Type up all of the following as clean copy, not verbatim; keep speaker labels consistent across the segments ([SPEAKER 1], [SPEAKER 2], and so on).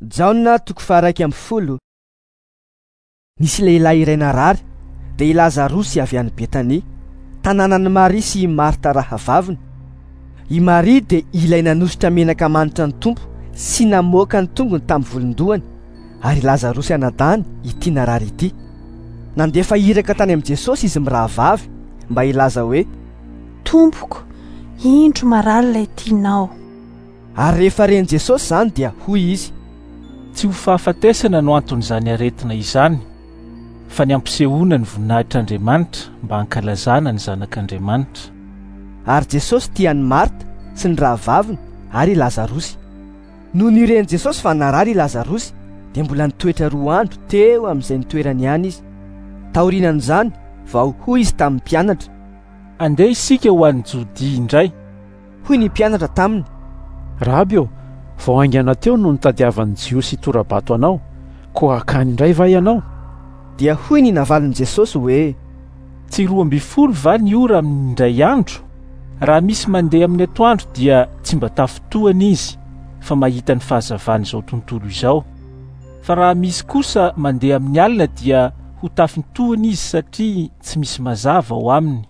[SPEAKER 1] Jaona 1:10. Nisy lehilahy iray narary dia i Lazarosy avy any Betania, tanànan'i Maria sy Marta rahavaviny. I Maria dia ilay nanositra menaka manitra ny Tompo sy namoaka ny tongony tamin'ny volondohany, ary Lazarosy anadahany ity narary ity. Nandefa iraka tany amin'i Jesosy izy mirahavavy mba hilaza hoe,
[SPEAKER 2] Tompoko, indro marary ilay tianao.
[SPEAKER 1] Ary rehefa ren'i Jesosy izany dia hoy izy,
[SPEAKER 3] tsy ho fahafatesana no anton'izany aretina izany, fa ny ampisehoana ny voninahitr'Andriamanitra mba hankalazana ny zanak'Andriamanitra.
[SPEAKER 1] Ary Jesosy tiany Marta sy ny rahavaviny ary Lazarosy. Noho ny ren'i Jesosy fa narary i Lazarosy dia mbola nitoetra 2 andro teo amin'izay nitoerany ihany izy. Taorianan'izany vao hoy izy tamin'ny mpianatra,
[SPEAKER 3] andeha isika ho an'ny Jodia indray.
[SPEAKER 1] Hoy ny mpianatra taminy,
[SPEAKER 4] Rabio, vao aingana teo no nitadiavan'ny Jiosy tora-bato anao, koa akany indray va ianao?
[SPEAKER 1] Dia hoy ny navaliny Jesosy hoe,
[SPEAKER 3] tsy 12 va ny ora amin'ny indray andro? Raha misy mandeha amin'ny atoandro dia tsy mba tafotoana izy, fa mahita ny fahazavana izao tontolo izao. Fa raha misy kosa mandeha amin'ny alina dia ho tafintoana izy satria tsy misy mazava ao aminy.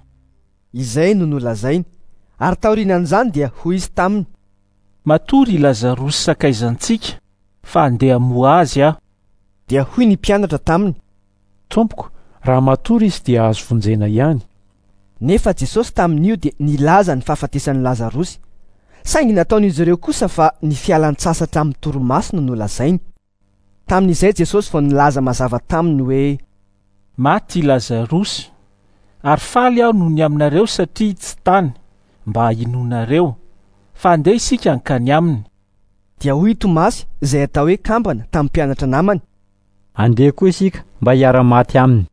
[SPEAKER 1] Izay no nolazainy. Ary taorianan'izany dia hoy izy taminy,
[SPEAKER 3] matory i Lazarosy sakaizantsika, fa andeha hamoa azy aho.
[SPEAKER 1] Dia hoy ny mpianatra taminy,
[SPEAKER 4] Tompoko, raha matory izy dia azo vonjena ihany.
[SPEAKER 1] Nefa Jesosy tamin'io dia nilaza ny fahafatesan'i Lazarosy, saingy nataon'izy ireo kosa fa ny fialan-tsasatra amin'ny torimaso no nolazainy. Tamin'izay Jesosy vao nilaza mazava taminy hoe,
[SPEAKER 3] maty i Lazarosy, ary faly aho noho ny aminareo satria tsy tany mba hinonareo, fa andeha isika hankany aminy.
[SPEAKER 1] Dia hoy Tomasy izay atao hoe kambana tamin'ny mpianatra namany,
[SPEAKER 5] andeha koa isika mba hiara-maty aminy.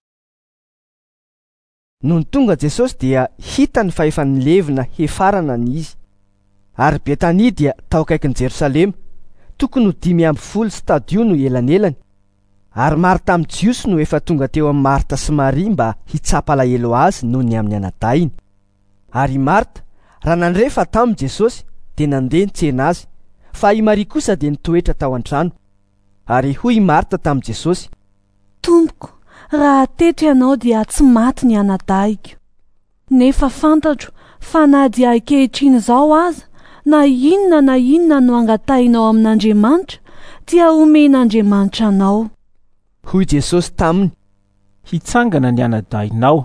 [SPEAKER 1] Noho ny tonga Jesosy dia hitany fa efa nilevina hefarana ny izy. Ary Betania dia tao akaikin'i Jerosalema, tokony ho 5 stadio no elanelany. Ary Marta amin'ny Jiosy no efa tonga teo amin'ny Marta sy Maria mba hitsapa alahelo azy noho ny amin'ny anadahiny. Ary Marta, raha nandrefa tamin'i Jesosy dia nandeha nitsena azy, fa i Maria kosa dia nitoetra tao an-trano. Ary hoy Marta tamin'i Jesosy,
[SPEAKER 2] Tompoko, raha teto ianao dia tsy maty ny anadahiko. Nefa fantatro fa na dia ankehitriny izao aza, na inona no angatahinao amin'Andriamanitra dia omen'Andriamanitra anao.
[SPEAKER 1] Hoy Jesosy taminy,
[SPEAKER 3] hitsangana ny anadahinao.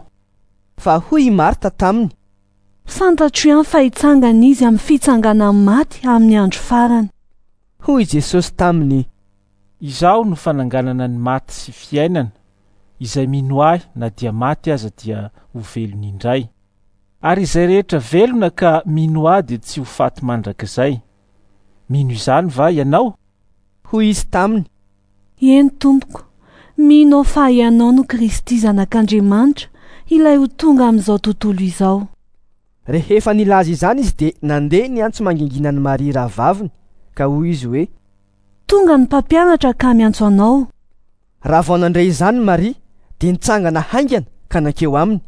[SPEAKER 1] Fa hoy Marta taminy,
[SPEAKER 2] fantatro ihany fa hitsangana izy amin'ny fitsanganan'ny maty amin'ny andro farany.
[SPEAKER 1] Hoy Jesosy taminy,
[SPEAKER 3] izaho no fananganana ny maty sy fiainana, izay mino ahy na dia maty aza dia ho velony indray. Ary izay rehetra velona ka mino ahy dia tsy ho faty mandrakizay. Mino izany va ianao?
[SPEAKER 1] Hoy izy taminy,
[SPEAKER 2] eny Tompoko, mino fa ianao no Kristy zanak'Andriamanitra, ilay ho tonga amin'izao tontolo izao.
[SPEAKER 1] Rehefa nilaza izany izy dia nandeha niantso manginginan'i Maria rahavaviny, ka hoy izy hoe,
[SPEAKER 2] tonga ny mpampianatra ka miantso anao.
[SPEAKER 1] Raha vao nandray izany Maria dia nitsangana haingana ka nankeo aminy.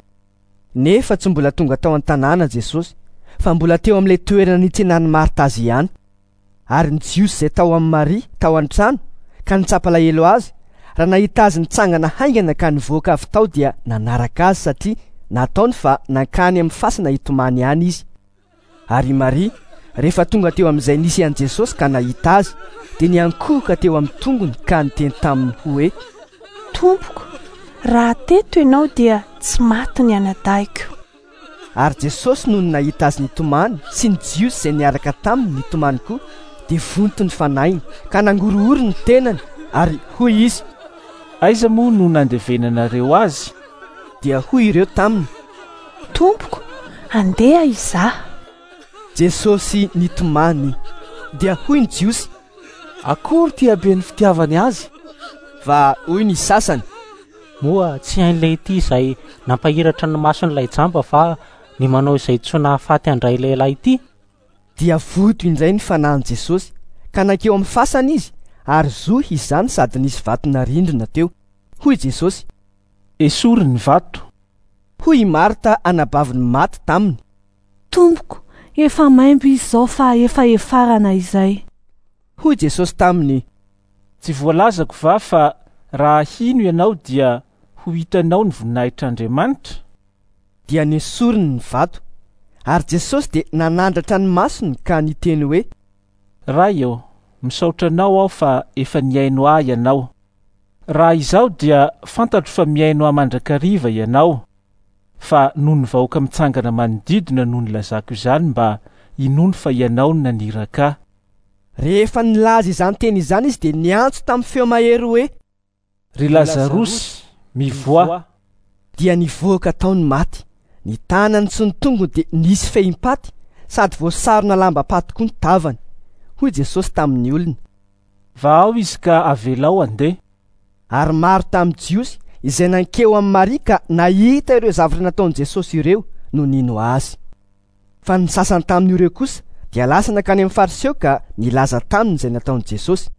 [SPEAKER 1] Nefa tsy mbola tonga tao an-tanàna Jesosy, fa mbola teo amin'ilay toerana nitsenan'i Marta azy ihany. Ary ny Jiosy izay tao amin'ny Maria tao an-trano ka nitsapa alahelo azy, raha nahita azy nitsangana haingana ka nivoaka avy tao dia nanaraka azy satria nataony fa nankany amin'ny fasana hitomany ihany izy. Ary Maria rehefa tonga teo amin'izay nisy an'i Jesosy ka nahita azy dia niankohoka teo amin'ny tongony ka niteny taminy hoe,
[SPEAKER 2] Tompoko, raha teto ianao dia tsy maty ny anadahiko.
[SPEAKER 1] Ary Jesosy noho ny nahita azy nitomany sy ny Jiosy izay niaraka taminy nitomany koa dia vonto ny fanainy ka nangorohoro ny tenany ary hoy izy,
[SPEAKER 3] aiza moa no nandevenanareo azy?
[SPEAKER 1] Dia hoy ireo taminy,
[SPEAKER 2] Tompoko, andeha izaho.
[SPEAKER 1] Jesosy nitomany. Dia hoy ny Jiosy,
[SPEAKER 6] akory tia be ny fitiavany azy?
[SPEAKER 1] Va hoy ny sasany,
[SPEAKER 7] moa tsy hain'ilay ity izay nampahiratra ny mason'ilay jamba fa ny manao izay tsy nahafaty andray lehilahy ity.
[SPEAKER 1] Dia voto indray ny fanahin'i Jesosy ka nankeo amin'ny fasana izy ary zohy izany sady nisy vatona rindrina teo. Hoy Jesosy,
[SPEAKER 3] esory ny vato.
[SPEAKER 1] Hoy Marta anabaviny maty taminy,
[SPEAKER 2] Tompoko, efa maimbo izy izao fa efa efarana izay.
[SPEAKER 1] Hoy Jesosy taminy,
[SPEAKER 3] Tsy voalazako va fa raha hino ianao dia ho hitanao ny voninahitr'Andriamanitra?
[SPEAKER 1] Dia nesoriny ny vato, ary Jesosy dia nanandratra ny masony ka niteny hoe:
[SPEAKER 3] Ray eo, misaotra anao aho fa efa niaino ahy ianao. Raha izao dia fantatro fa miaino ahy mandrakariva ianao, fa noho ny vahoaka mitsangana manodidina no nilazako izany mba hinono fa ianao no naniraka.
[SPEAKER 1] Rehefa nilaza izany teny izany izy dia niantso tamin'ny feo mahery hoe:
[SPEAKER 3] Ry Lazarosy, mivoa!
[SPEAKER 1] Dia nivoaka taony maty, ny tanany sy ny tongony dia nisy fehimpaty, sady voasarona lamba-paty koa ny tavany. Hoy Jesosy tamin'ny olona.
[SPEAKER 3] Va ao izy ka avelao andeha.
[SPEAKER 1] Ary maro tamin'ny jiosy izay nankeo amin'ny Maria ka nahita ireo zavatra nataon'i Jesosy ireo no nino azy. Fa ny sasany tamin'ireo kosa dia lasa nakany amin'ny fariseo ka nilaza taminy izay nataon'i Jesosy.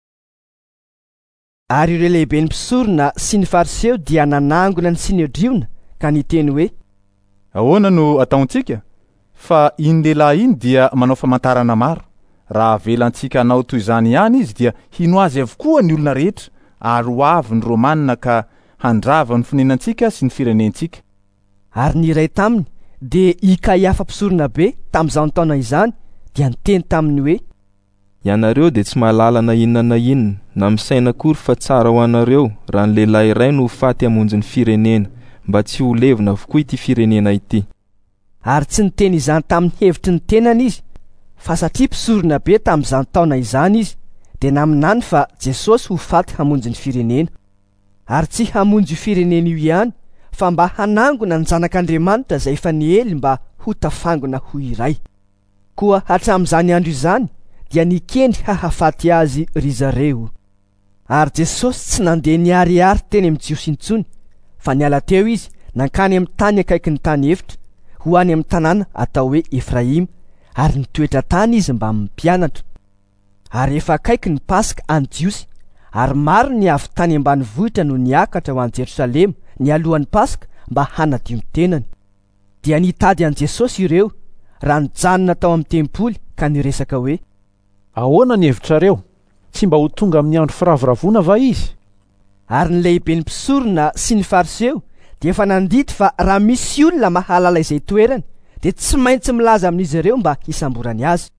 [SPEAKER 1] Ary ireo lehibe ny mpisorona sy ny fariseo dia nanangona ny Sinedriona ka niteny hoe:
[SPEAKER 8] Ahoana no ataontsika? Fa iny lehilahy iny dia manao famantarana maro. Raha velantsika hanao toy izany ihany izy dia hino azy avokoa ny olona rehetra, ary ho avy ny Romanina ka handrava ny fonenantsika sy ny firenentsika.
[SPEAKER 1] Ary ny iray taminy dia i Kaiafa mpisorona be tamin'izany taona izany dia niteny taminy hoe:
[SPEAKER 9] Ianareo dia tsy mahalala na inona na misaina akory fa tsara ho anareo raha ny lehilahy iray no faty hamonjy ny firenena, mba tsy ho levona avokoa ity firenena ity.
[SPEAKER 1] Ary tsy niteny izany tamin'ny hevitry ny tenany izy, fa satria mpisorona be tamin'izany taona izany izy, dia naminany fa Jesosy ho faty hamonjy ny firenena. Ary tsy hamonjy io firenena io ihany, fa mba hanangona ny zanak'Andriamanitra izay efa niely mba ho tafangona ho iray. Koa hatramin'izany andro izany dia nikendry hahafaty azy ry zareo. Ary Jesosy tsy nandeha niariary teny amin'ny jiosy intsony, fa niala teo izy nankany amin'ny tany akaiky ny tany efitra, ho any amin'ny tanàna atao hoe Efraima, ary nitoetra tany izy mba mimpianatra. Ary efa akaiky ny Pasika any jiosy, ary maro ny avy tany ambanivohitra no niakatra ho any Jerosalema ny alohan'ny Pasika mba hanadio ny tenany. Dia nitady an Jesosy ireo raha nijanona tao amin'ny tempoly ka niresaka hoe:
[SPEAKER 4] Ahoana ny hevitrareo? Tsy mba ho tonga amin'ny andro firavoravoana va izy?
[SPEAKER 1] Ary ny lehibe ny mpisorona sy ny fariseo dia efa nandidy fa raha misy olona mahalala izay toerana dia tsy maintsy milaza amin'izy ireo mba hisamborany azy.